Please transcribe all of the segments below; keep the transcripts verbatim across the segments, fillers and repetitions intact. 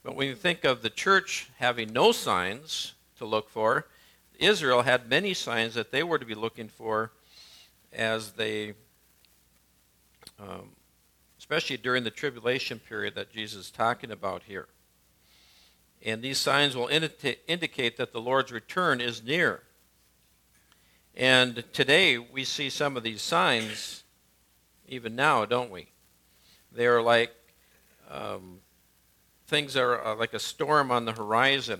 But when you think of the church having no signs to look for, Israel had many signs that they were to be looking for as they, um, especially during the tribulation period that Jesus is talking about here. And these signs will indi- indicate that the Lord's return is near. And today we see some of these signs even now, don't we? They are like um, things that are uh, like a storm on the horizon.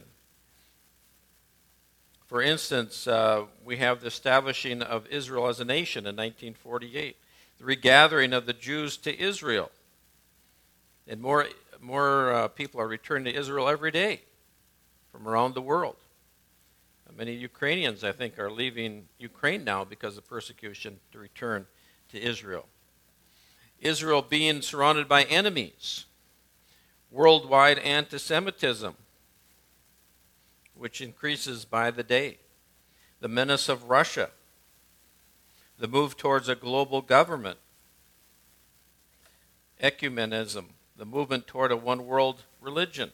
For instance, uh, we have the establishing of Israel as a nation in nineteen forty-eight, the regathering of the Jews to Israel. And more, more uh, people are returning to Israel every day from around the world. Many Ukrainians, I think, are leaving Ukraine now because of persecution to return to Israel. Israel being surrounded by enemies, worldwide anti-Semitism, which increases by the day, the menace of Russia, the move towards a global government, ecumenism, the movement toward a one-world religion,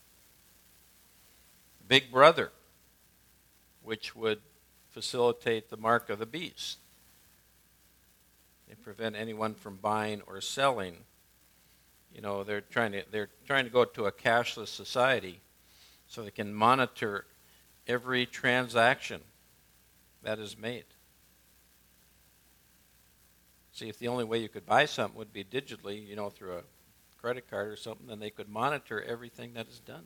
Big Brother, which would facilitate the mark of the beast and prevent anyone from buying or selling. You know, they're trying to they're trying to go to a cashless society so they can monitor every transaction that is made. See, if the only way you could buy something would be digitally, you know, through a credit card or something, then they could monitor everything that is done.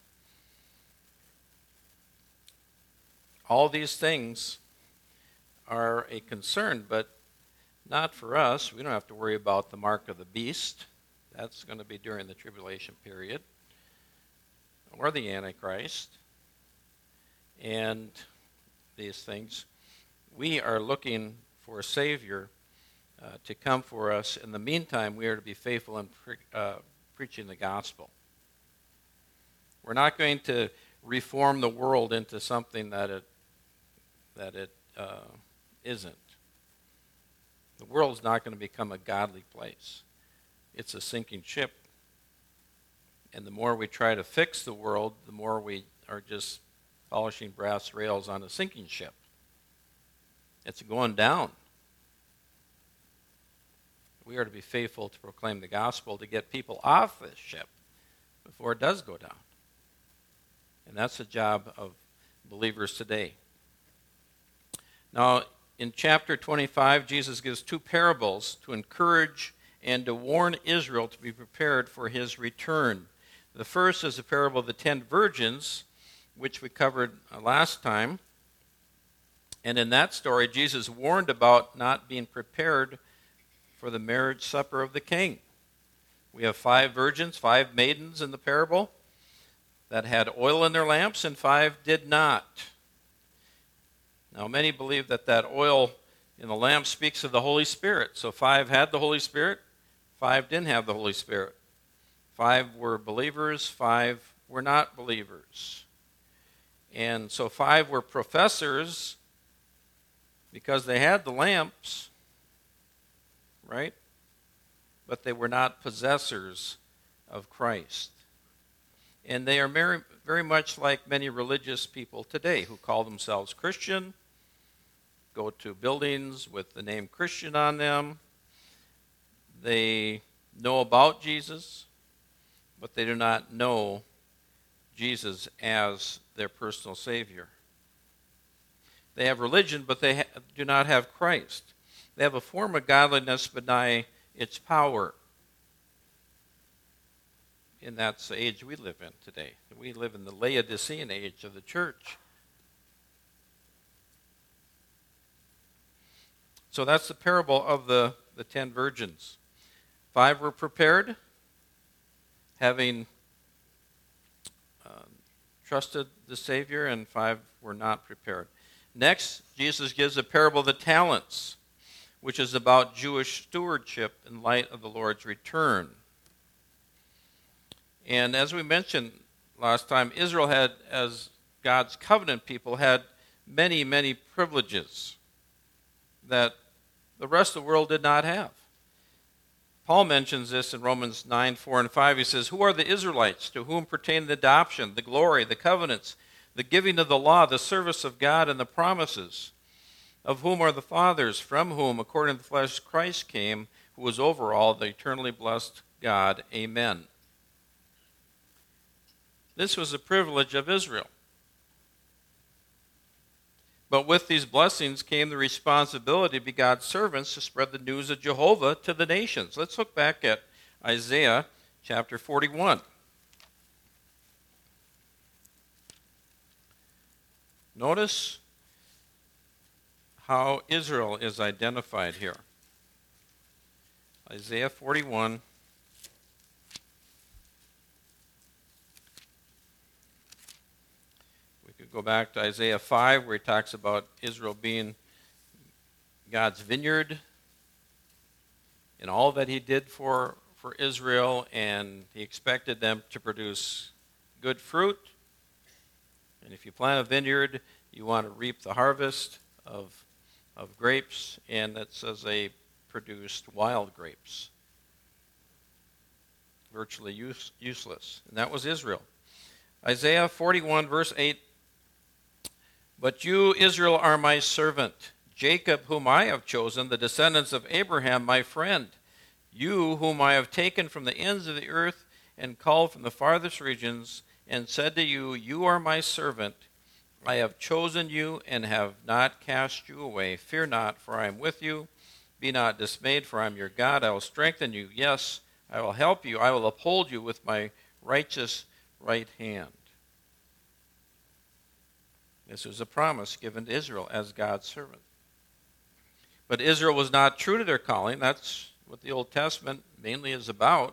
All these things are a concern, but not for us. We don't have to worry about the mark of the beast. That's going to be during the tribulation period, or the Antichrist, and these things. We are looking for a Savior uh, to come for us. In the meantime, we are to be faithful in pre- uh, preaching the gospel. We're not going to reform the world into something that it that it uh, isn't. The world's not going to become a godly place. It's a sinking ship. And the more we try to fix the world, the more we are just polishing brass rails on a sinking ship. It's going down. We are to be faithful to proclaim the gospel to get people off this ship before it does go down. And that's the job of believers today. Now, in chapter twenty-five, Jesus gives two parables to encourage and to warn Israel to be prepared for his return. The first is the parable of the ten virgins, which we covered last time. And in that story, Jesus warned about not being prepared for the marriage supper of the king. We have five virgins, five maidens in the parable that had oil in their lamps, and five did not. Now, many believe that that oil in the lamp speaks of the Holy Spirit. So five had the Holy Spirit, five didn't have the Holy Spirit. Five were believers, five were not believers. And so five were professors because they had the lamps, right? But they were not possessors of Christ. And they are very, very much like many religious people today who call themselves Christian, go to buildings with the name Christian on them. They know about Jesus, but they do not know Jesus as their personal Savior. They have religion, but they ha- do not have Christ. They have a form of godliness, but deny its power. And that's the age we live in today. We live in the Laodicean age of the church. So that's the parable of the, the ten virgins. Five were prepared, having uh, trusted the Savior, and five were not prepared. Next, Jesus gives a parable of the talents, which is about Jewish stewardship in light of the Lord's return. And as we mentioned last time, Israel had, as God's covenant people, had many, many privileges that the rest of the world did not have. Paul mentions this in Romans nine, four, and five. He says, "Who are the Israelites, to whom pertain the adoption, the glory, the covenants, the giving of the law, the service of God, and the promises? Of whom are the fathers, from whom, according to the flesh, Christ came, who was over all, the eternally blessed God. Amen." This was a privilege of Israel. But with these blessings came the responsibility to be God's servants to spread the news of Jehovah to the nations. Let's look back at Isaiah chapter forty-one. Notice how Israel is identified here. Isaiah forty-one. Go back to Isaiah five, where he talks about Israel being God's vineyard and all that he did for, for Israel, and he expected them to produce good fruit. And if you plant a vineyard, you want to reap the harvest of, of grapes, and that says they produced wild grapes. Virtually use, useless. And that was Israel. Isaiah forty-one, verse eight. "But you, Israel, are my servant, Jacob, whom I have chosen, the descendants of Abraham, my friend. You, whom I have taken from the ends of the earth and called from the farthest regions, and said to you, you are my servant. I have chosen you and have not cast you away. Fear not, for I am with you. Be not dismayed, for I am your God. I will strengthen you. Yes, I will help you. I will uphold you with my righteous right hand." This was a promise given to Israel as God's servant. But Israel was not true to their calling. That's what the Old Testament mainly is about.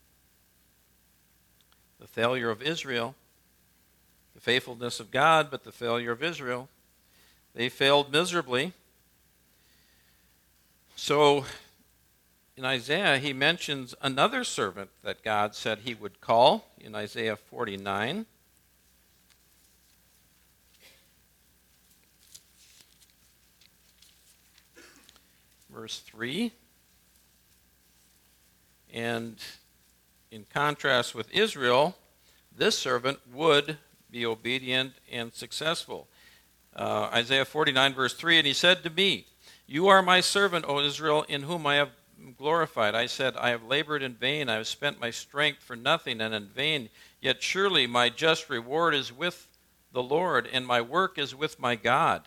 The failure of Israel, the faithfulness of God, but the failure of Israel. They failed miserably. So in Isaiah, he mentions another servant that God said he would call in Isaiah forty-nine. Verse three, and in contrast with Israel, this servant would be obedient and successful. Uh, Isaiah forty-nine, verse three, "And he said to me, you are my servant, O Israel, in whom I have glorified. I said, I have labored in vain, I have spent my strength for nothing and in vain, yet surely my just reward is with the Lord, and my work is with my God.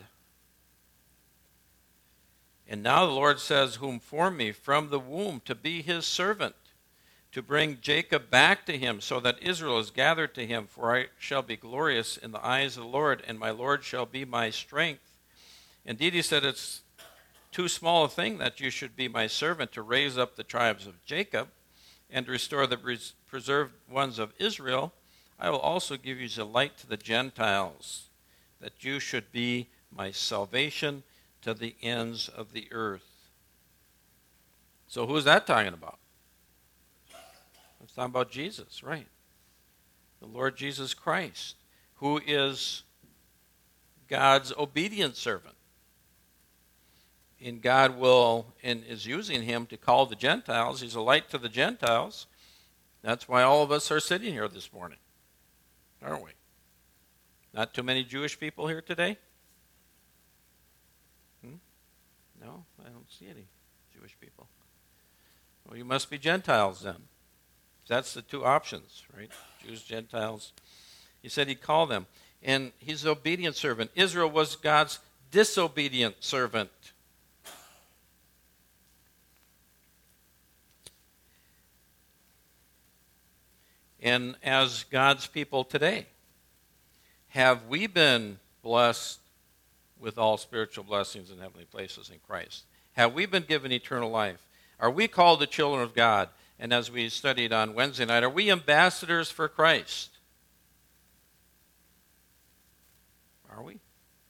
And now the Lord says, whom formed me from the womb to be his servant, to bring Jacob back to him, so that Israel is gathered to him. For I shall be glorious in the eyes of the Lord, and my Lord shall be my strength. Indeed, he said, it's too small a thing that you should be my servant, to raise up the tribes of Jacob and to restore the pres- preserved ones of Israel. I will also give you as a light to the Gentiles, that you should be my salvation to the ends of the earth." So who is that talking about? It's talking about Jesus, right? The Lord Jesus Christ, who is God's obedient servant. And God will, and is using him to call the Gentiles. He's a light to the Gentiles. That's why all of us are sitting here this morning, aren't we? Not too many Jewish people here today? Hmm? No, I don't see any Jewish people. Well, you must be Gentiles then. That's the two options, right? Jews, Gentiles. He said he'd call them. And he's an obedient servant. Israel was God's disobedient servant. And as God's people today, have we been blessed with all spiritual blessings in heavenly places in Christ? Have we been given eternal life? Are we called the children of God? And as we studied on Wednesday night, are we ambassadors for Christ? Are we?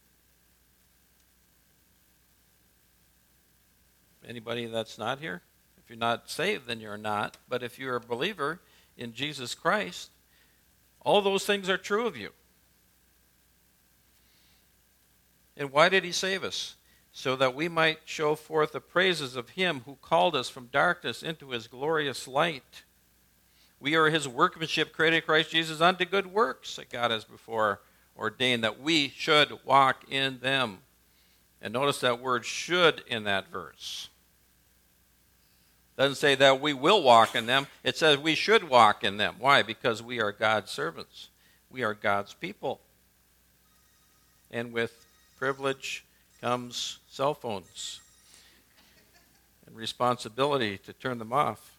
Anybody that's not here? If you're not saved, then you're not. But if you're a believer in Jesus Christ, all those things are true of you. And why did he save us? so that we might show forth the praises of him who called us from darkness into his glorious light. We are his workmanship, created in Christ Jesus unto good works that God has before ordained that we should walk in them. And notice that word should in that verse. It doesn't say that we will walk in them. It says we should walk in them. Why? Because we are God's servants. We are God's people. And with privilege comes cell phones and responsibility to turn them off.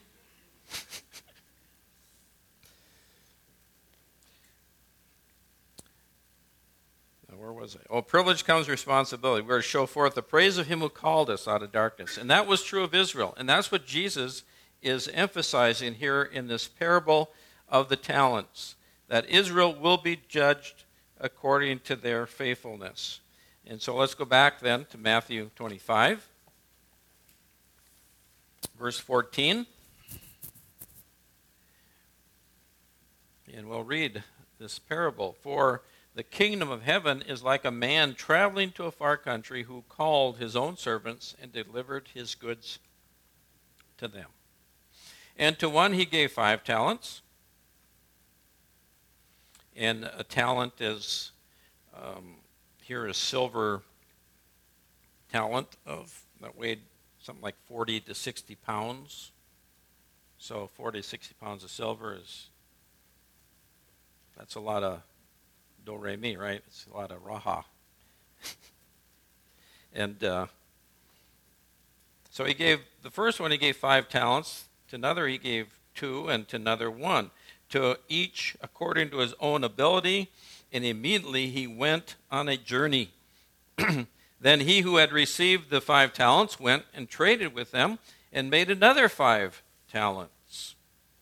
Now, where was I? Oh, privilege comes responsibility. We're to show forth the praise of him who called us out of darkness. And that was true of Israel. And that's what Jesus is emphasizing here in this parable of the talents, that Israel will be judged according to their faithfulness. And so let's go back then to Matthew twenty-five, verse fourteen. And we'll read this parable. For the kingdom of heaven is like a man traveling to a far country who called his own servants and delivered his goods to them. And to one he gave five talents. And a talent is, um, here is silver talent of that weighed something like forty to sixty pounds. So forty to sixty pounds of silver is, that's a lot of do re mi, right? It's a lot of raha. and uh, so he gave, the first one he gave five talents, to another he gave two, and to another one, to each according to his own ability, and immediately he went on a journey. Then he who had received the five talents went and traded with them and made another five talents.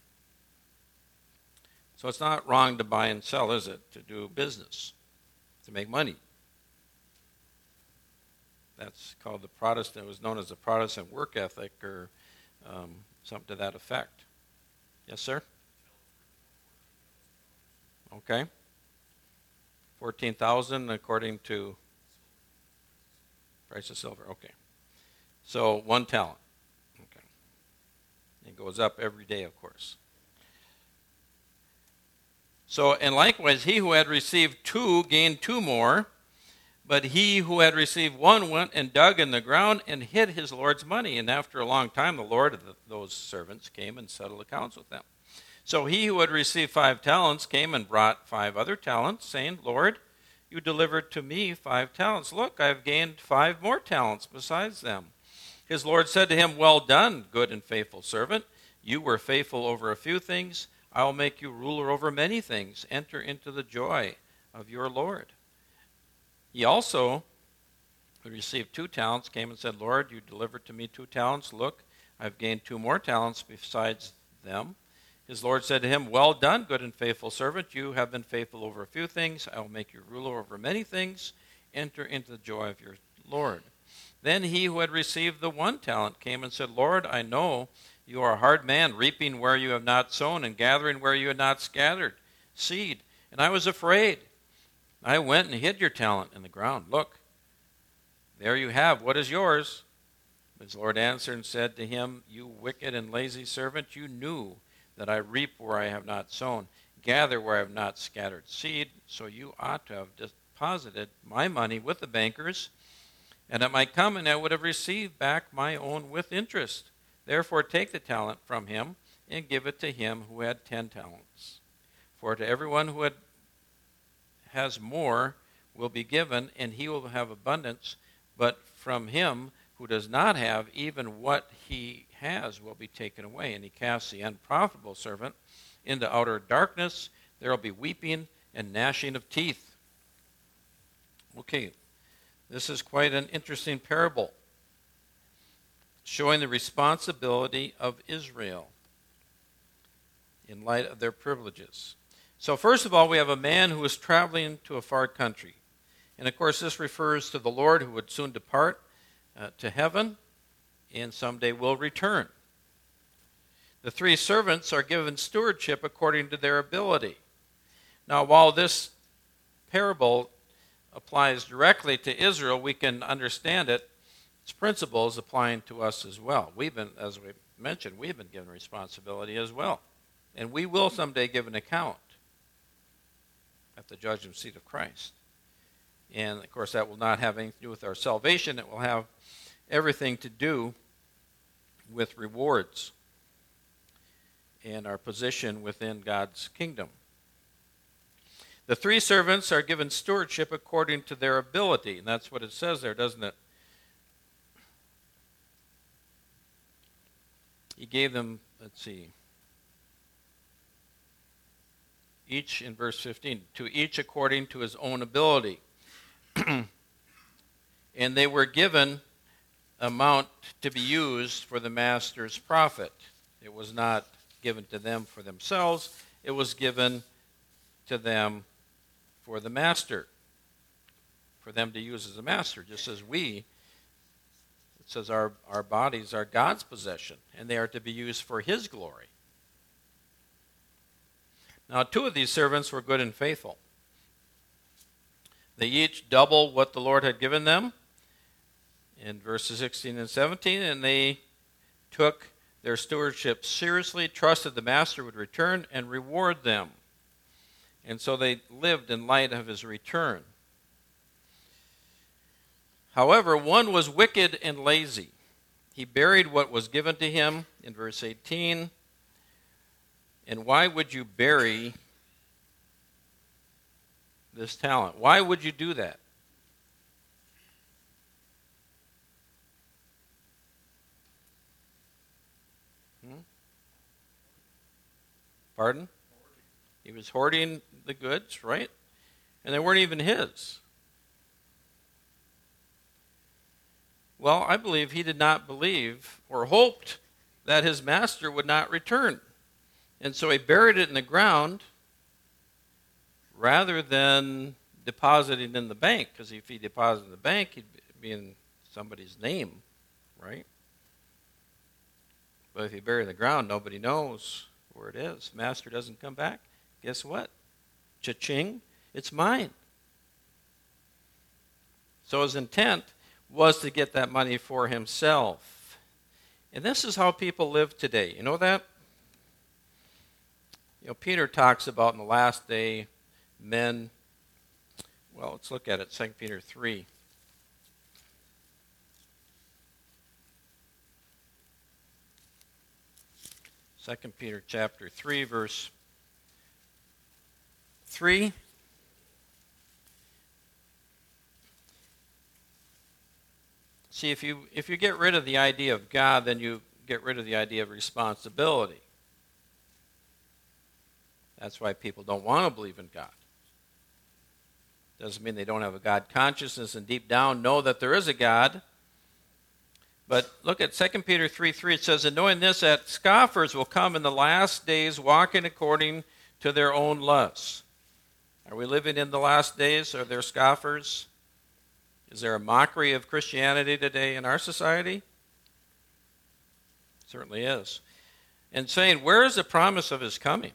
So it's not wrong to buy and sell, is it? To do business, to make money. That's called the Protestant, it was known as the Protestant work ethic, or um, something to that effect. Yes, sir? Okay. fourteen thousand according to price of silver. Okay. So one talent. Okay. It goes up every day, of course. So, and likewise, he who had received two gained two more, but he who had received one went and dug in the ground and hid his Lord's money. And after a long time, the Lord of the, those servants came and settled accounts with them. So he who had received five talents came and brought five other talents, saying, Lord, you delivered to me five talents. Look, I have gained five more talents besides them. His Lord said to him, well done, good and faithful servant. You were faithful over a few things. I will make you ruler over many things. Enter into the joy of your Lord. He also, who received two talents, came and said, Lord, you delivered to me two talents. Look, I have gained two more talents besides them. His Lord said to him, well done, good and faithful servant. You have been faithful over a few things. I will make you ruler over many things. Enter into the joy of your Lord. Then he who had received the one talent came and said, Lord, I know you are a hard man, reaping where you have not sown and gathering where you had not scattered seed. And I was afraid. I went and hid your talent in the ground. Look, there you have what is yours. His Lord answered and said to him, you wicked and lazy servant, you knew that I reap where I have not sown, gather where I have not scattered seed, so you ought to have deposited my money with the bankers, and at my coming I would have received back my own with interest. Therefore take the talent from him and give it to him who had ten talents. For to everyone who had, has more will be given, and he will have abundance, but from him who does not have, even what he has will be taken away. And he casts the unprofitable servant into outer darkness. There will be weeping and gnashing of teeth. Okay, this is quite an interesting parable, showing the responsibility of Israel in light of their privileges. So first of all, we have a man who is traveling to a far country. And of course, this refers to the Lord who would soon depart uh, to heaven and someday will return. The three servants are given stewardship according to their ability. Now, while this parable applies directly to Israel, we can understand it. Its principles applying to us as well. We've been, as we mentioned, we've been given responsibility as well. And we will someday give an account at the judgment seat of Christ. And, of course, that will not have anything to do with our salvation. It will have everything to do with rewards and our position within God's kingdom. The three servants are given stewardship according to their ability. And that's what it says there, doesn't it? He gave them, let's see, each in verse fifteen, to each according to his own ability. And they were given amount to be used for the master's profit. It was not given to them for themselves. It was given to them for the master, for them to use as a master, just as we, it says our, our bodies are God's possession, and they are to be used for his glory. Now, two of these servants were good and faithful. They each doubled what the Lord had given them in verses sixteen and seventeen, and they took their stewardship seriously, trusted the master would return and reward them. And so they lived in light of his return. However, one was wicked and lazy. He buried what was given to him in verse eighteen. And why would you bury this talent? Why would you do that? Hmm? Pardon? He was hoarding the goods, right? And they weren't even his. Well, I believe he did not believe or hoped that his master would not return. And so he buried it in the ground rather than depositing in the bank, because if he deposited in the bank, he'd be in somebody's name, right? But if he buried in the ground, nobody knows where it is. Master doesn't come back. Guess what? Cha-ching, it's mine. So his intent was to get that money for himself. And this is how people live today. You know that? You know, Peter talks about in the last day, men, well, let's look at it, Second Peter three. Second Peter chapter three, verse three. See, if you if you get rid of the idea of God, then you get rid of the idea of responsibility. That's why people don't want to believe in God. Doesn't mean they don't have a God consciousness and deep down know that there is a God. But look at Second Peter three three. It says, and knowing this, that scoffers will come in the last days, walking according to their own lusts. Are we living in the last days? Are there scoffers? Is there a mockery of Christianity today in our society? Certainly is. And saying, where is the promise of his coming?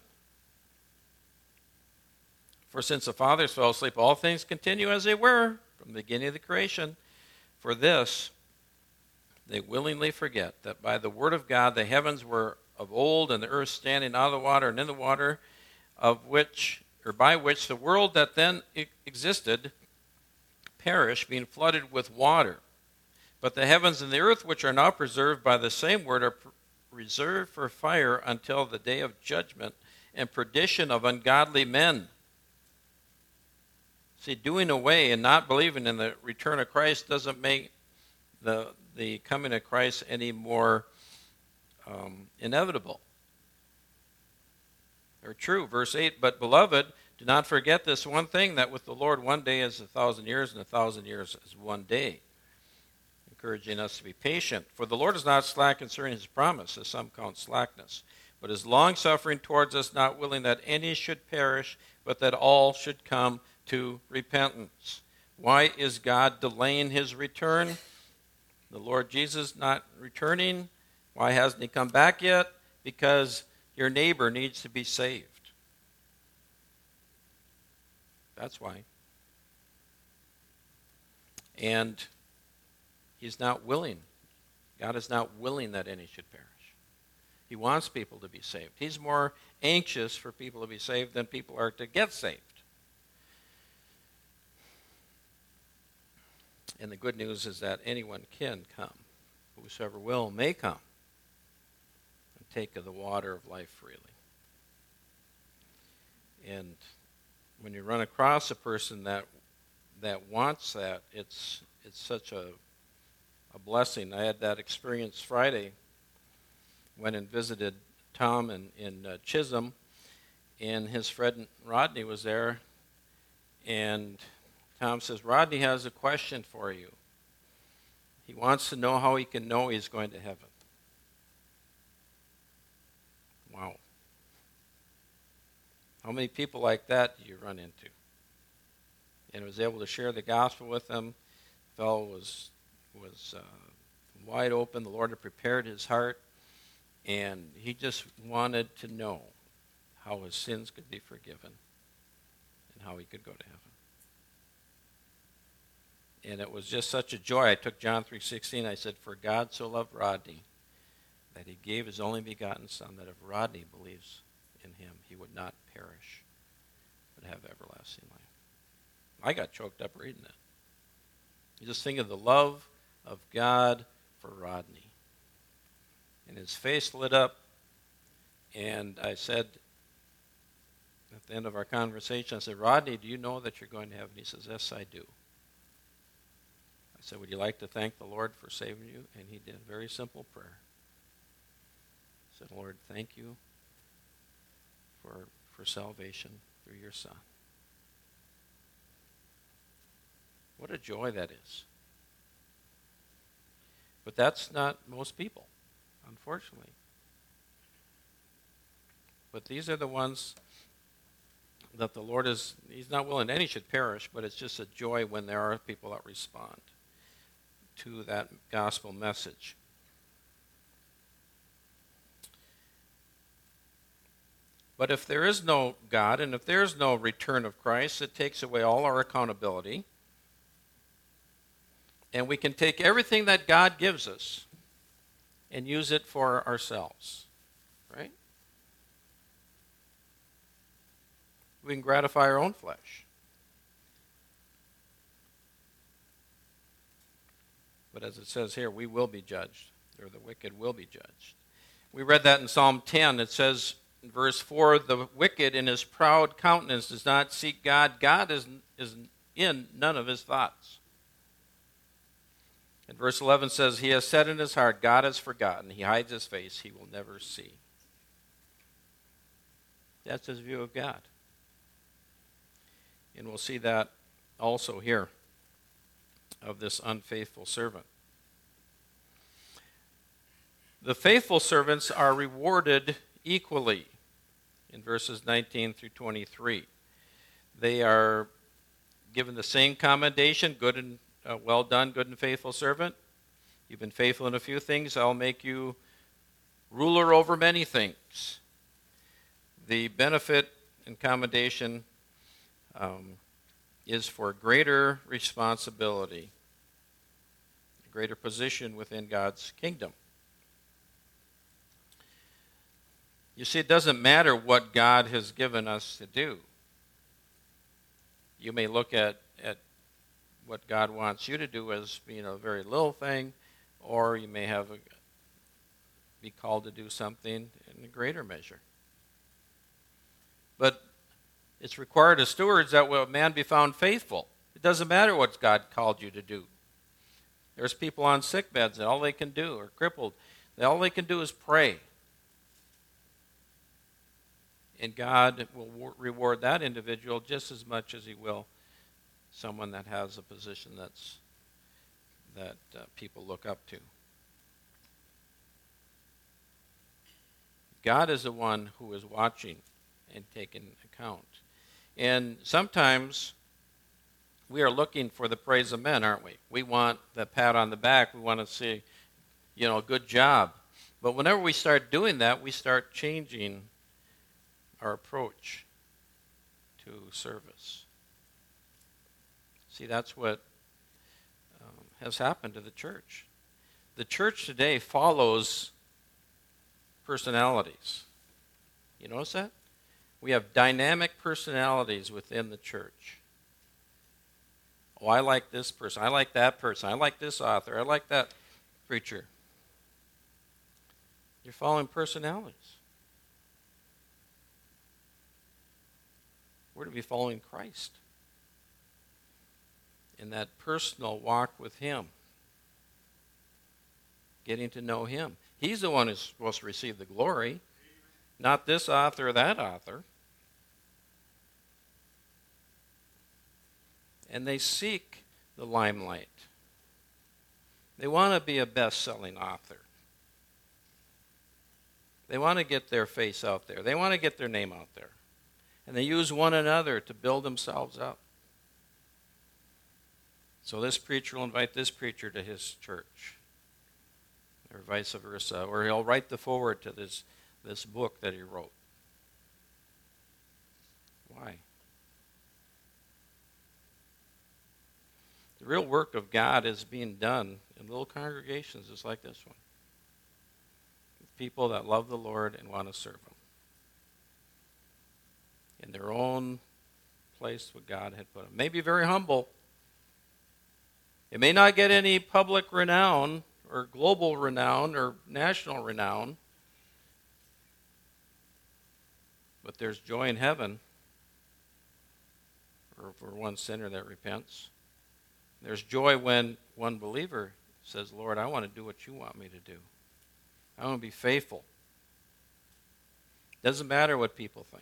For since the fathers fell asleep, all things continue as they were from the beginning of the creation. For this, they willingly forget that by the word of God the heavens were of old, and the earth standing out of the water and in the water, of which, or by which the world that then existed perished, being flooded with water. But the heavens and the earth, which are now preserved by the same word, are reserved for fire until the day of judgment and perdition of ungodly men. See, doing away and not believing in the return of Christ doesn't make the the coming of Christ any more um, inevitable or true. Verse eight, but beloved, do not forget this one thing, that with the Lord one day is a thousand years, and a thousand years is one day. Encouraging us to be patient. For the Lord is not slack concerning his promise, as some count slackness, but is long-suffering towards us, not willing that any should perish, but that all should come to repentance. Why is God delaying his return? The Lord Jesus not returning. Why hasn't he come back yet? Because your neighbor needs to be saved. That's why. And he's not willing. God is not willing that any should perish. He wants people to be saved. He's more anxious for people to be saved than people are to get saved. And the good news is that anyone can come. Whosoever will may come and take of the water of life freely. And when you run across a person that that wants that, it's it's such a a blessing. I had that experience Friday. Went and visited Tom in, in uh, Chisholm, and his friend Rodney was there, and Tom says, Rodney has a question for you. He wants to know how he can know he's going to heaven. Wow. How many people like that do you run into? And I was able to share the gospel with them. The fellow was, was uh, wide open. The Lord had prepared his heart. And he just wanted to know how his sins could be forgiven and how he could go to heaven. And it was just such a joy. I took John three sixteen. I said, for God so loved Rodney that he gave his only begotten Son, that if Rodney believes in him, he would not perish, but have everlasting life. I got choked up reading that. You just think of the love of God for Rodney. And his face lit up, and I said, at the end of our conversation, I said, Rodney, do you know that you're going to heaven? He says, yes, I do. I said, would you like to thank the Lord for saving you? And he did a very simple prayer. He said, Lord, thank you for, for salvation through your Son. What a joy that is. But that's not most people, unfortunately. But these are the ones that the Lord is, he's not willing any should perish, but it's just a joy when there are people that respond to that gospel message. But if there is no God, and if there is no return of Christ, it takes away all our accountability. And we can take everything that God gives us and use it for ourselves, right? We can gratify our own flesh. But as it says here, we will be judged, or the wicked will be judged. We read that in Psalm ten. It says in verse four, the wicked in his proud countenance does not seek God. God is, is in none of his thoughts. And verse eleven says, he has said in his heart, God has forgotten. He hides his face. He will never see. That's his view of God. And we'll see that also here of this unfaithful servant. The faithful servants are rewarded equally in verses nineteen through twenty-three. They are given the same commendation, good and uh, well done, good and faithful servant. You've been faithful in a few things, I'll make you ruler over many things. The benefit and commendation um, is for greater responsibility, a greater position within God's kingdom. You see, it doesn't matter what God has given us to do. You may look at, at what God wants you to do as being a very little thing, or you may have a, be called to do something in a greater measure. But it's required of stewards that a man be found faithful. It doesn't matter what God called you to do. There's people on sick beds and all they can do, or crippled, all they can do is pray. And God will reward that individual just as much as he will someone that has a position that's that uh, people look up to. God is the one who is watching and taking account. And sometimes we are looking for the praise of men, aren't we? We want the pat on the back. We want to say, you know, good job. But whenever we start doing that, we start changing our approach to service. See, that's what has happened to the church. The church today follows personalities. You notice that? We have dynamic personalities within the church. Oh, I like this person. I like that person. I like this author. I like that preacher. You're following personalities. We're to be following Christ in that personal walk with Him, getting to know Him. He's the one who's supposed to receive the glory, not this author or that author. And they seek the limelight. They want to be a best-selling author. They want to get their face out there. They want to get their name out there. And they use one another to build themselves up. So this preacher will invite this preacher to his church, or vice versa, or he'll write the foreword to this, this book that he wrote. Why? The real work of God is being done in little congregations just like this one, with people that love the Lord and want to serve Him in their own place what God had put them. May be very humble. It may not get any public renown or global renown or national renown, but there's joy in heaven for, for one sinner that repents. There's joy when one believer says, Lord, I want to do what you want me to do. I want to be faithful. Doesn't matter what people think.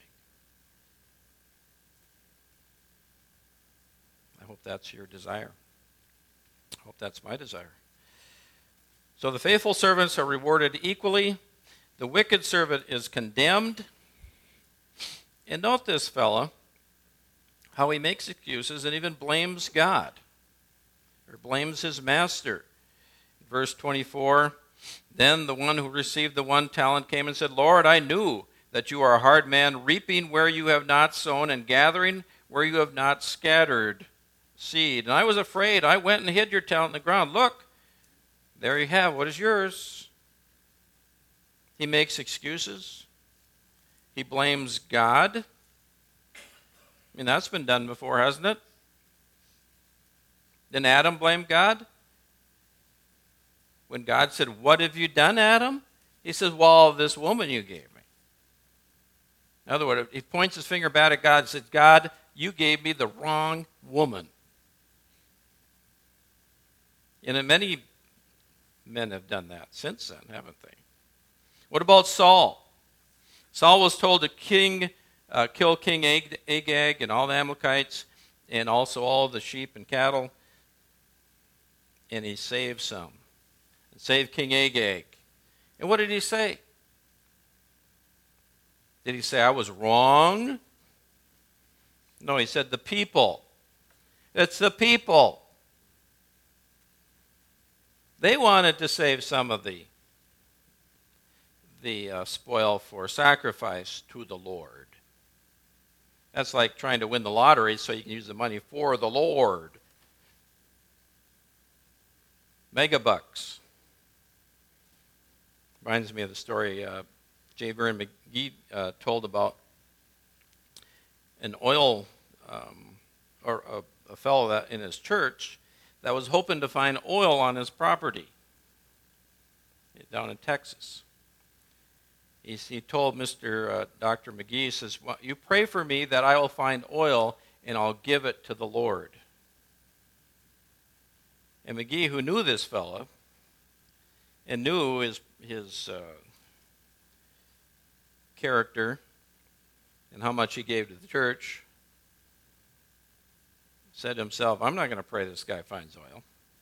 I hope that's your desire. I hope that's my desire. So the faithful servants are rewarded equally. The wicked servant is condemned. And note this fella, how he makes excuses and even blames God, or blames his master. Verse twenty-four, then the one who received the one talent came and said, Lord, I knew that you are a hard man, reaping where you have not sown and gathering where you have not scattered seed. And I was afraid. I went and hid your talent in the ground. Look, there you have what is yours. He makes excuses. He blames God. I mean, that's been done before, hasn't it? Didn't Adam blame God? When God said, what have you done, Adam? He says, well, this woman you gave me. In other words, he points his finger back at God and says, God, you gave me the wrong woman. And many men have done that since then, haven't they? What about Saul? Saul was told to king, uh, kill King Ag- Agag and all the Amalekites, and also all the sheep and cattle. And he saved some. And saved King Agag. And what did he say? Did he say, I was wrong? No, he said, the people. It's the people. They wanted to save some of the, the uh, spoil for sacrifice to the Lord. That's like trying to win the lottery so you can use the money for the Lord. Megabucks. Reminds me of the story uh, J. Vernon McGee uh, told about an oil, um, or a, a fellow that in his church that was hoping to find oil on his property down in Texas. He, he told Mister Uh, Doctor McGee, he says, well, you pray for me that I will find oil and I'll give it to the Lord. And McGee, who knew this fellow and knew his, his uh, character and how much he gave to the church, said to himself, I'm not going to pray this guy finds oil.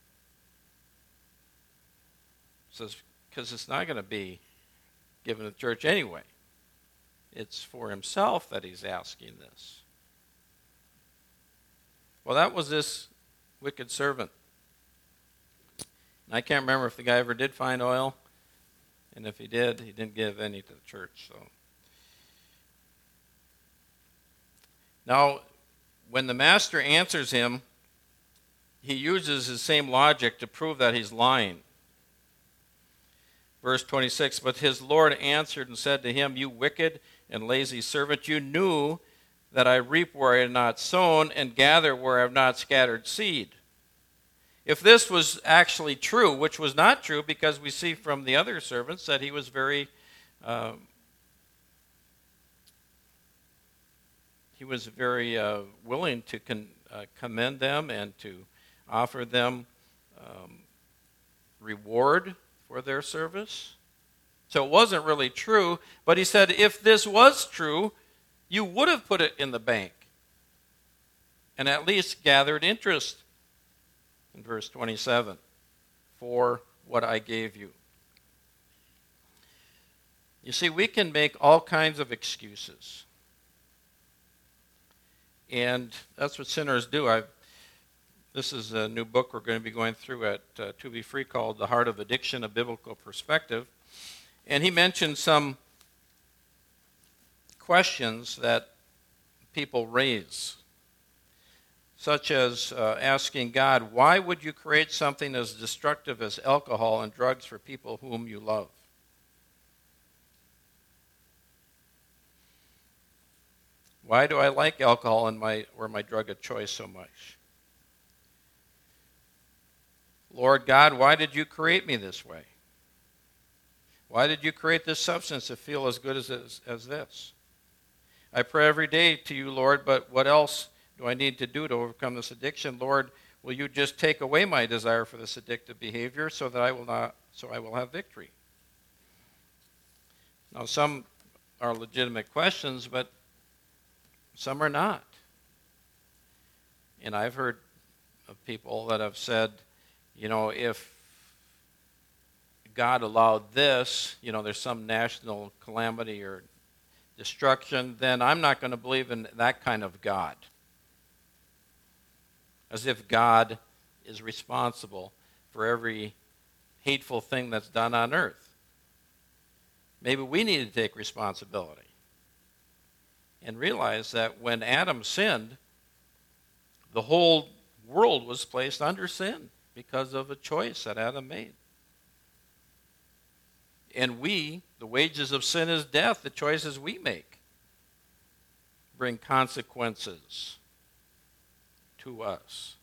Says, because it's not going to be given to the church anyway. It's for himself that he's asking this. Well, that was this wicked servant. And I can't remember if the guy ever did find oil, and if he did, he didn't give any to the church. So now, when the master answers him, he uses his same logic to prove that he's lying. Verse twenty-six, but his Lord answered and said to him, you wicked and lazy servant, you knew that I reap where I have not sown and gather where I have not scattered seed. If this was actually true, which was not true because we see from the other servants that he was very, uh, he was very uh, willing to con- uh, commend them and to offer them um, reward for their service. So it wasn't really true, but he said, if this was true, you would have put it in the bank and at least gathered interest. In verse twenty-seven, for what I gave you. You see, we can make all kinds of excuses. And that's what sinners do. I've, this is a new book we're going to be going through at uh, To Be Free called The Heart of Addiction, A Biblical Perspective. And he mentioned some questions that people raise, such as uh, asking God, why would you create something as destructive as alcohol and drugs for people whom you love? Why do I like alcohol and my or my drug of choice so much? Lord God, why did you create me this way? Why did you create this substance to feel as good as, as, as this? I pray every day to you, Lord, but what else do I need to do to overcome this addiction? Lord, will you just take away my desire for this addictive behavior so that I will not, so I will have victory? Now, some are legitimate questions, but some are not. And I've heard of people that have said, you know, if God allowed this, you know, there's some national calamity or destruction, then I'm not going to believe in that kind of God. As if God is responsible for every hateful thing that's done on earth. Maybe we need to take responsibility and realize that when Adam sinned, the whole world was placed under sin because of a choice that Adam made. And we, the wages of sin is death, the choices we make bring consequences to us.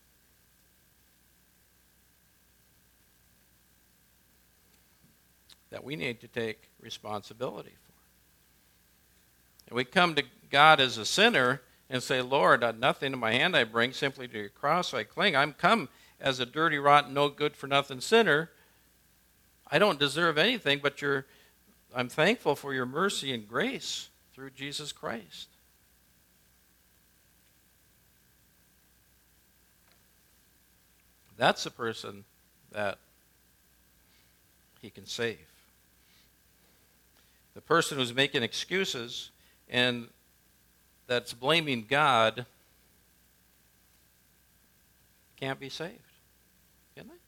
That we need to take responsibility for. And we come to God as a sinner and say, Lord, nothing in my hand I bring, simply to your cross I cling. I'm come as a dirty, rotten, no good for nothing sinner. I don't deserve anything, but you're, I'm thankful for your mercy and grace through Jesus Christ. That's the person that he can save. The person who's making excuses and that's blaming God can't be saved, can they?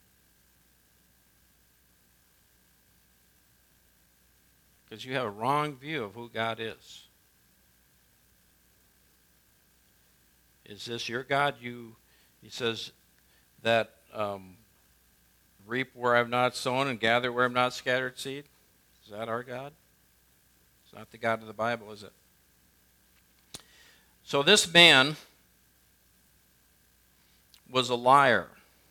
Because you have a wrong view of who God is. Is this your God? You, he says that um, reap where I've not sown and gather where I've not scattered seed. Is that our God? It's not the God of the Bible, is it? So this man was a liar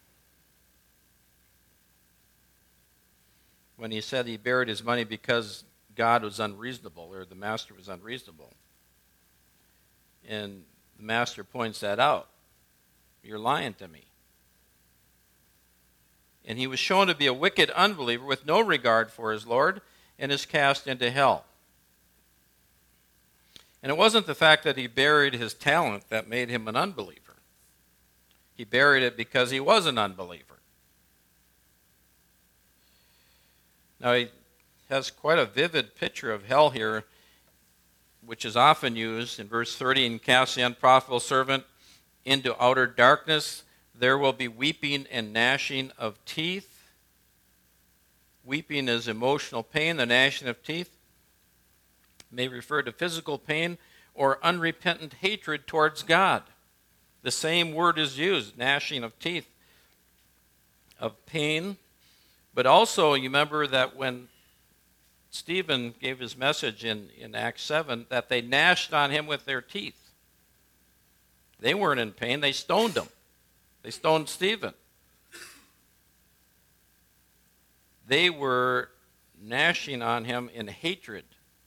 when he said he buried his money because God was unreasonable, or the master was unreasonable. And the master points that out. You're lying to me. And he was shown to be a wicked unbeliever with no regard for his Lord and is cast into hell. And it wasn't the fact that he buried his talent that made him an unbeliever. He buried it because he was an unbeliever. Now, he has quite a vivid picture of hell here, which is often used in verse thirty, and cast the unprofitable servant into outer darkness. There will be weeping and gnashing of teeth. Weeping is emotional pain. The gnashing of teeth may refer to physical pain or unrepentant hatred towards God. The same word is used, gnashing of teeth, of pain. But also, you remember that when Stephen gave his message in, in Acts seven, that they gnashed on him with their teeth. They weren't in pain. They stoned him. They stoned Stephen. They were gnashing on him in hatred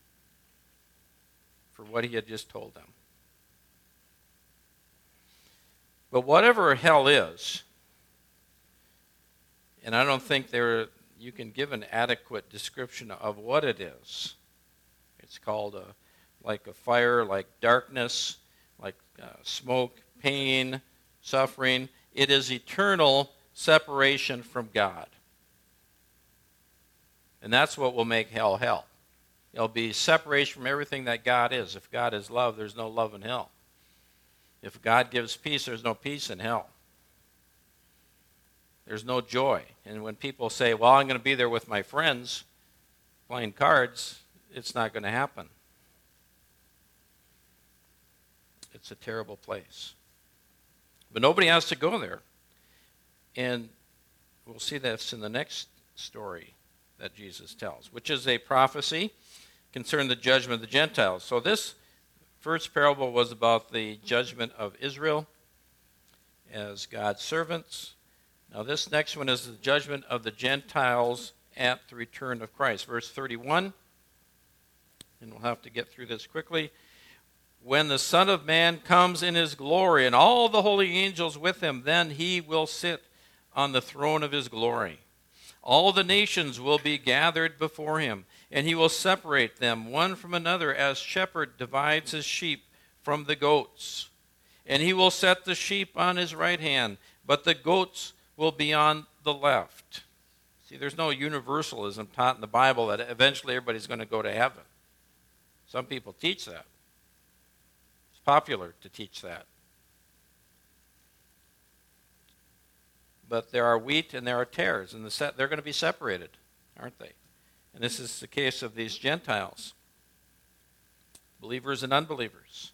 for what he had just told them. But whatever hell is, and I don't think there you can give an adequate description of what it is. It's called a, like a fire, like darkness, like uh, smoke, pain, suffering. It is eternal separation from God. And that's what will make hell hell. It'll be separation from everything that God is. If God is love, there's no love in hell. If God gives peace, there's no peace in hell. There's no joy. And when people say, well, I'm going to be there with my friends playing cards, it's not going to happen. It's a terrible place. But nobody has to go there. And we'll see this in the next story that Jesus tells, which is a prophecy concerning the judgment of the Gentiles. So this first parable was about the judgment of Israel as God's servants. Now this next one is the judgment of the Gentiles at the return of Christ. Verse thirty-one, and we'll have to get through this quickly. When the Son of Man comes in his glory and all the holy angels with him, then he will sit on the throne of his glory. All the nations will be gathered before him, and he will separate them one from another as shepherd divides his sheep from the goats. And he will set the sheep on his right hand, but the goats will be on the left. See, there's no universalism taught in the Bible that eventually everybody's going to go to heaven. Some people teach that. It's popular to teach that. But there are wheat and there are tares, and the set, they're going to be separated, aren't they? And this is the case of these Gentiles, believers and unbelievers.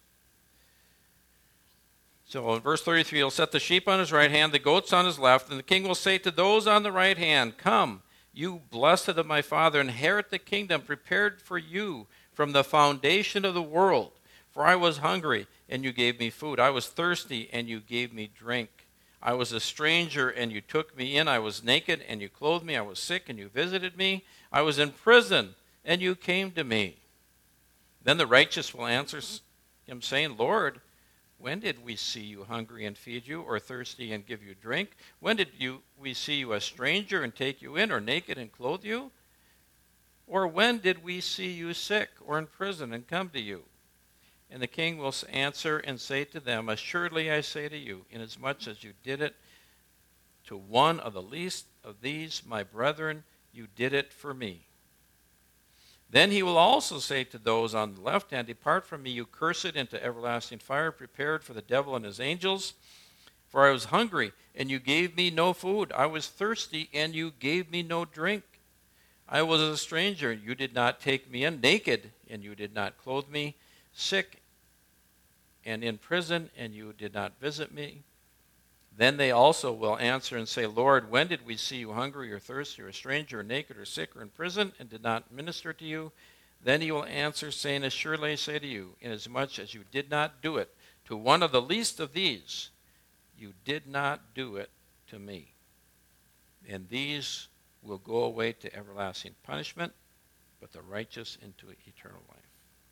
So in verse thirty-three, he'll set the sheep on his right hand, the goats on his left, and the king will say to those on the right hand, come, you blessed of my Father, inherit the kingdom prepared for you from the foundation of the world. For I was hungry, and you gave me food. I was thirsty, and you gave me drink. I was a stranger, and you took me in. I was naked, and you clothed me. I was sick, and you visited me. I was in prison, and you came to me. Then the righteous will answer him, saying, Lord, when did we see you hungry and feed you, or thirsty and give you drink? When did you we see you a stranger and take you in, or naked and clothe you? Or when did we see you sick or in prison and come to you? And the king will answer and say to them, assuredly I say to you, inasmuch as you did it to one of the least of these, my brethren, you did it for me. Then he will also say to those on the left hand, depart from me, you cursed, into everlasting fire, prepared for the devil and his angels. For I was hungry, and you gave me no food. I was thirsty, and you gave me no drink. I was a stranger, and you did not take me in, naked, and you did not clothe me, sick, and in prison, and you did not visit me. Then they also will answer and say, Lord, when did we see you hungry or thirsty or a stranger or naked or sick or in prison and did not minister to you? Then he will answer, saying, assuredly I say to you, inasmuch as you did not do it to one of the least of these, you did not do it to me. And these will go away to everlasting punishment, but the righteous into eternal life.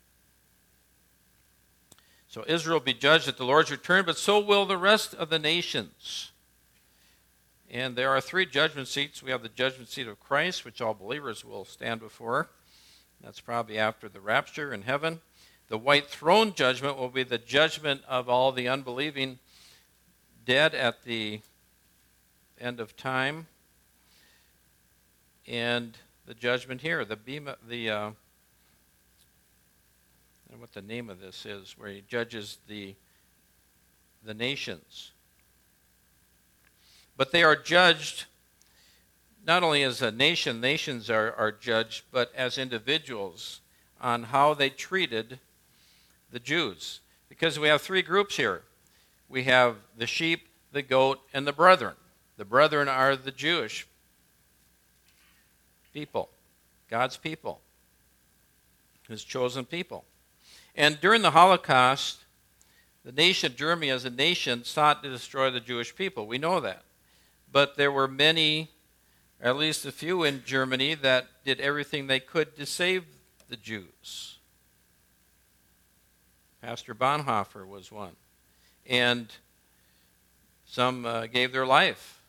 So Israel will be judged at the Lord's return, but so will the rest of the nations. And there are three judgment seats. We have the judgment seat of Christ, which all believers will stand before. That's probably after the rapture in heaven. The white throne judgment will be the judgment of all the unbelieving dead at the end of time. And the judgment here, the bema, the uh, I don't know what the name of this is, where he judges the the nations. But they are judged not only as a nation, nations are, are judged, but as individuals on how they treated the Jews. Because we have three groups here. we have the sheep, the goat, and the brethren. The brethren are the Jewish people, God's people, his chosen people. And during the Holocaust, the nation, Germany as a nation, sought to destroy the Jewish people. We know that. But there were many, at least a few in Germany, that did everything they could to save the Jews. Pastor Bonhoeffer was one. And some uh, gave their life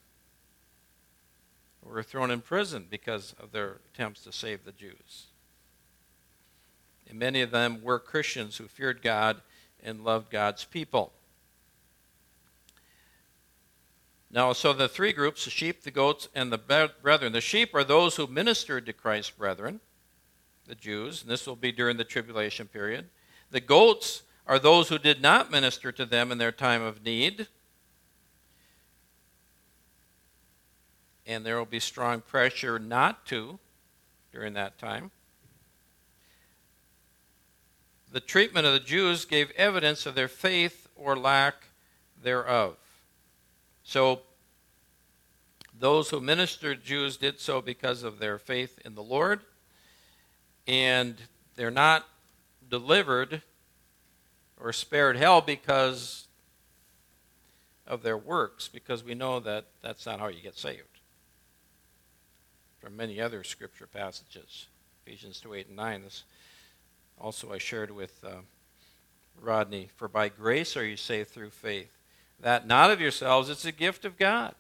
or were thrown in prison because of their attempts to save the Jews. And many of them were Christians who feared God and loved God's people. Now, so the three groups, the sheep, the goats, and the brethren. The sheep are those who ministered to Christ's brethren, the Jews, and this will be during the tribulation period. The goats are those who did not minister to them in their time of need. And there will be strong pressure not to during that time. The treatment of the Jews gave evidence of their faith or lack thereof. So, those who ministered to Jews did so because of their faith in the Lord, and they're not delivered or spared hell because of their works, because we know that that's not how you get saved. From many other scripture passages, Ephesians two, eight, and nine. This also I shared with uh, Rodney. For by grace are you saved through faith, that not of yourselves, it's a gift of God.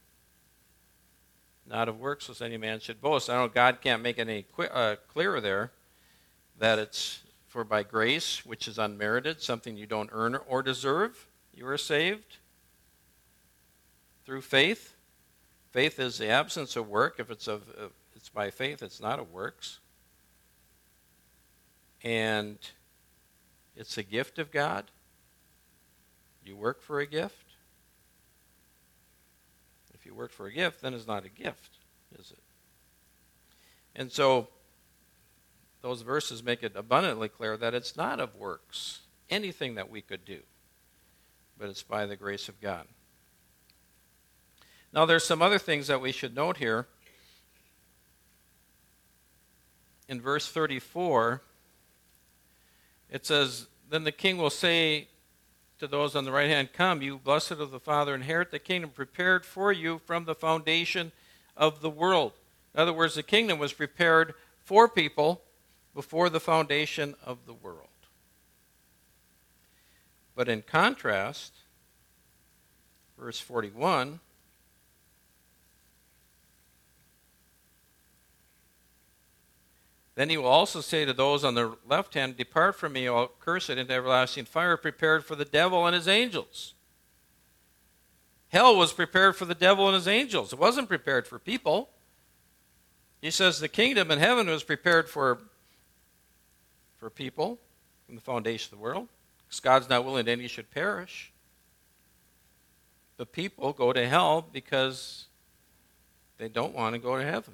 Not of works, lest any man should boast. I know God can't make any qu- uh, clearer there that it's for by grace, which is unmerited, something you don't earn or deserve, you are saved through faith. Faith is the absence of work. If it's of, if it's by faith, it's not of works. And it's a gift of God. You work for a gift. If you work for a gift, then it's not a gift, is it? And so those verses make it abundantly clear that it's not of works, anything that we could do, but it's by the grace of God. Now, there's some other things that we should note here. In verse thirty-four, it says, then the king will say to those on the right hand, come, you blessed of the Father, inherit the kingdom prepared for you from the foundation of the world. In other words, the kingdom was prepared for people before the foundation of the world. But in contrast, verse forty-one, then he will also say to those on the left hand, depart from me, O cursed, into everlasting fire, prepared for the devil and his angels. Hell was prepared for the devil and his angels. It wasn't prepared for people. He says the kingdom in heaven was prepared for, for people from the foundation of the world, because God's not willing that any should perish. The people go to hell because they don't want to go to heaven.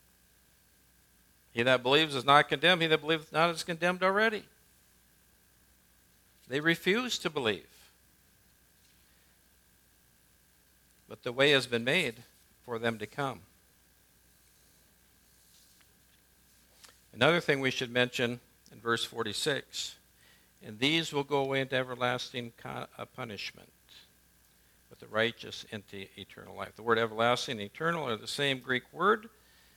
He that believes is not condemned. He that believeth not is condemned already. They refuse to believe. But the way has been made for them to come. Another thing we should mention in verse forty-six, and these will go away into everlasting punishment, but the righteous into eternal life. The word everlasting and eternal are the same Greek word.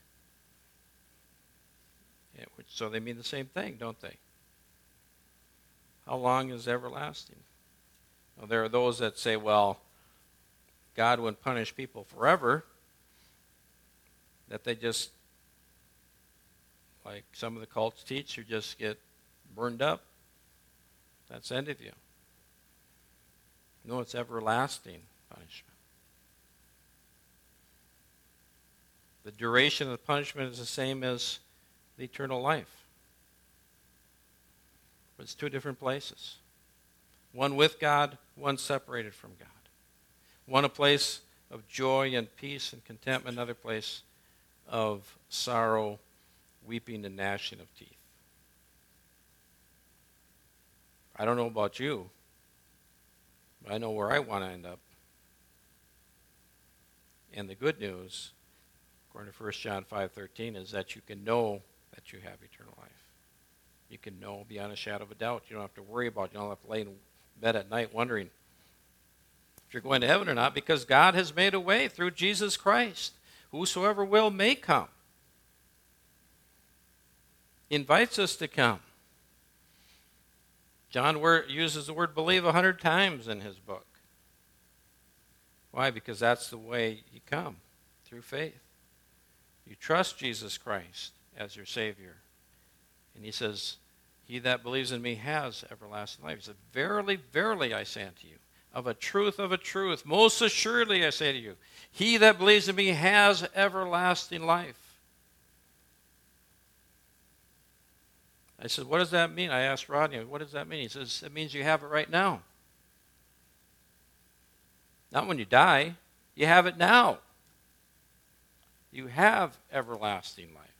So they mean the same thing, don't they? How long is everlasting? Well, there are those that say, well, God wouldn't punish people forever, that they just, like some of the cults teach, you just get burned up. That's the end of you. No, it's everlasting punishment. The duration of the punishment is the same as the eternal life. But it's two different places. One with God, one separated from God. One a place of joy and peace and contentment, another place of sorrow, weeping and gnashing of teeth. I don't know about you, I know where I want to end up. And the good news, according to First John five thirteen, is that you can know that you have eternal life. You can know beyond a shadow of a doubt. You don't have to worry about it. You don't have to lay in bed at night wondering if you're going to heaven or not, because God has made a way through Jesus Christ. Whosoever will may come. He invites us to come. John uses the word believe a hundred times in his book. Why? Because that's the way you come, through faith. You trust Jesus Christ as your Savior. And he says, he that believes in me has everlasting life. He said, verily, verily, I say unto you, of a truth, of a truth, most assuredly I say to you, he that believes in me has everlasting life. I said, what does that mean? I asked Rodney, what does that mean? He says, it means you have it right now. Not when you die. You have it now. You have everlasting life.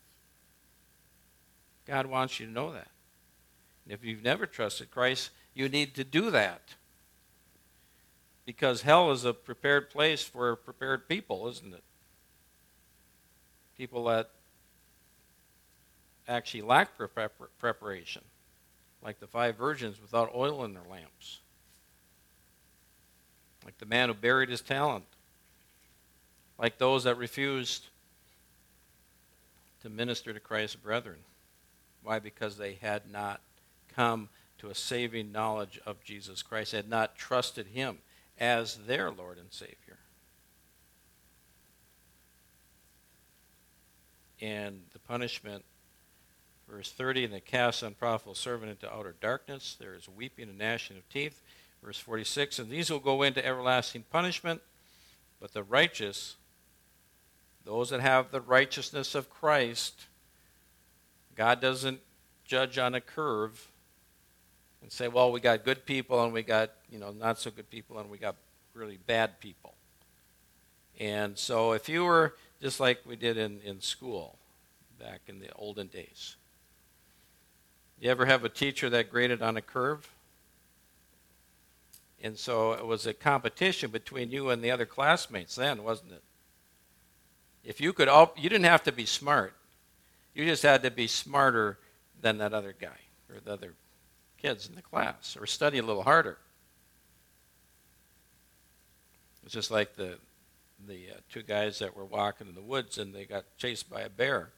God wants you to know that. And if you've never trusted Christ, you need to do that. Because hell is a prepared place for prepared people, isn't it? People that actually lack preparation, like the five virgins without oil in their lamps, like the man who buried his talent, like those that refused to minister to Christ's brethren. Why? Because they had not come to a saving knowledge of Jesus Christ, had not trusted him as their Lord and Savior. And the punishment, verse thirty, and they cast unprofitable servant into outer darkness. There is weeping and gnashing of teeth. Verse forty-six, and these will go into everlasting punishment, but the righteous, those that have the righteousness of Christ, God doesn't judge on a curve and say, well, we got good people and we got, you know, not so good people and we got really bad people. And so if you were, just like we did in, in school back in the olden days, you ever have a teacher that graded on a curve? And so it was a competition between you and the other classmates then, wasn't it? If you could, all, you didn't have to be smart. You just had to be smarter than that other guy or the other kids in the class, or study a little harder. It's just like the the uh, two guys that were walking in the woods and they got chased by a bear.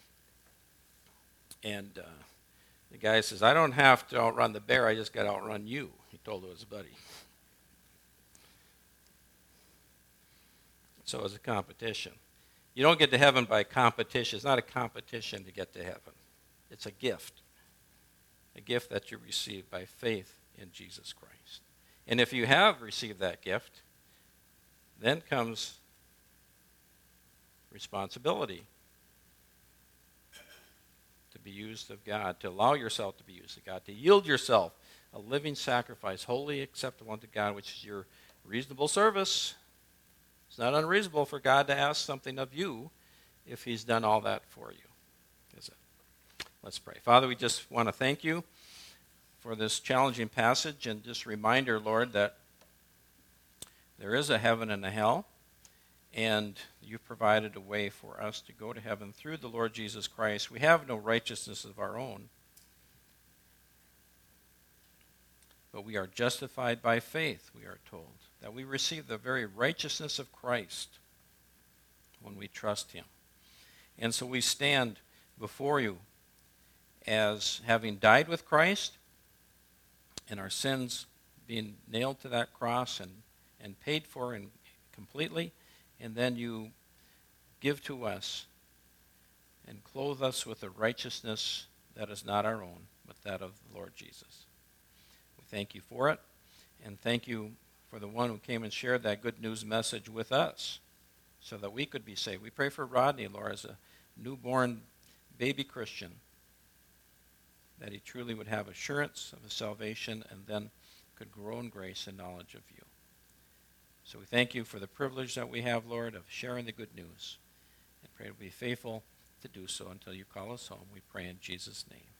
And uh, the guy says, I don't have to outrun the bear, I just got to outrun you, he told his buddy. So it's a competition. You don't get to heaven by competition. It's not a competition to get to heaven. It's a gift. A gift that you receive by faith in Jesus Christ. And if you have received that gift, then comes responsibility to be used of God, to allow yourself to be used of God, to yield yourself a living sacrifice, wholly acceptable unto God, which is your reasonable service. It's not unreasonable for God to ask something of you if he's done all that for you, is it? Let's pray. Father, we just want to thank you for this challenging passage and just reminder, Lord, that there is a heaven and a hell, and you've provided a way for us to go to heaven through the Lord Jesus Christ. We have no righteousness of our own, but we are justified by faith, we are told, that we receive the very righteousness of Christ when we trust him. And so we stand before you as having died with Christ and our sins being nailed to that cross and, and paid for and completely, and then you give to us and clothe us with a righteousness that is not our own, but that of the Lord Jesus. We thank you for it, and thank you for the one who came and shared that good news message with us so that we could be saved. We pray for Rodney, Lord, as a newborn baby Christian, that he truly would have assurance of his salvation and then could grow in grace and knowledge of you. So we thank you for the privilege that we have, Lord, of sharing the good news, and pray to be faithful to do so until you call us home. We pray in Jesus' name.